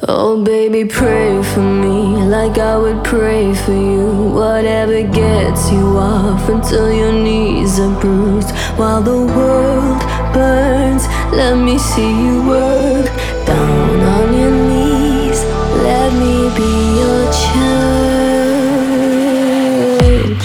Oh baby, pray for me like I would pray for you. Whatever gets you off until your knees are bruised. While the world burns, let me see you work. Down on your knees, let me be your church.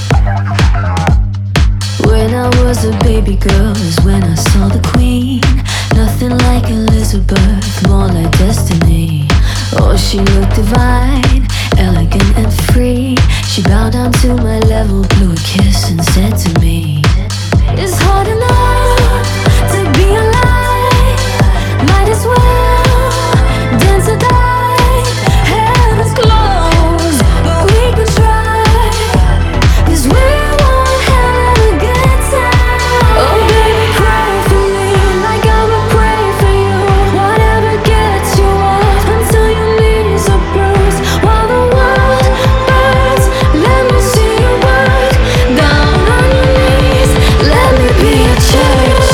When I was a baby girl is when I saw the Queen. Nothing like Elizabeth, more like destiny. Oh, she looked divine, elegant and free. She bowed down to my level, blew a kiss and said to me, it's hard enough to be alive. Might as well dance or die. Heaven's closed, but we can try, 'cause we won't have a good time. Oh baby, cry for me like I would pray for you. Whatever gets you off until your knees are bruised. While the world burns, let me see you work. Down on your knees, let me be your church.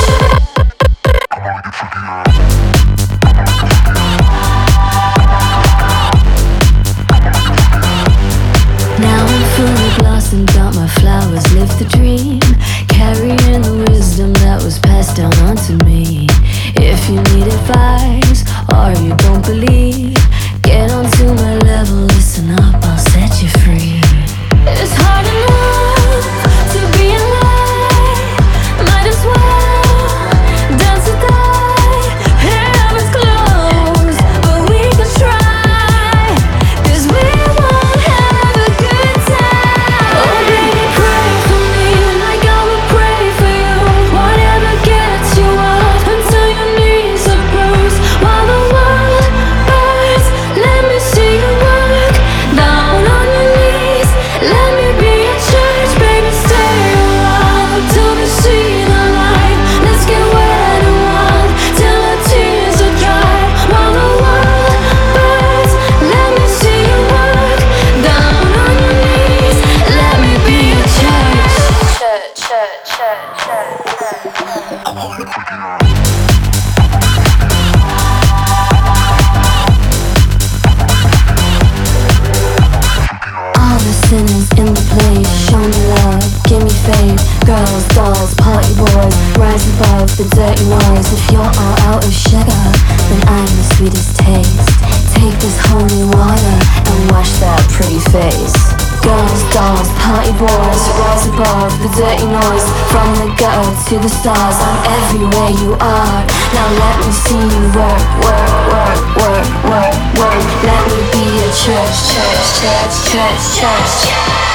Now I'm fully blossomed out, my flowers live the dream, carrying the wisdom that was passed down onto me. If you need advice or you don't believe, get onto my level, listen up, I'll set you free. It's hard enough to be alive. Might as well dance or die. Heaven's closed, but we can try, 'cause we won't have a good time. Oh baby, pray for me like I would pray for you. Whatever gets you off until your knees are bruised. While the world burns, let me see you work. Down on your knees, let me be your church. Baby, stay a while till we see the light. Let's get wet and wild till our tears are dry. While the world burns, let me see you work. Down on your knees, let me be your church. All the sinners in the place, show me love, give me faith. Girls, dolls, party boys, rise above the dirty noise. If you're all out of sugar, then I'm the sweetest taste. Take this holy water and wash that pretty face. Girls, dolls, party boys, rise above the dirty noise. From the gutter to the stars, I'm everywhere you are. Now let me see you work, work, work, work, work, work. Let me be your church, church, church, church, church.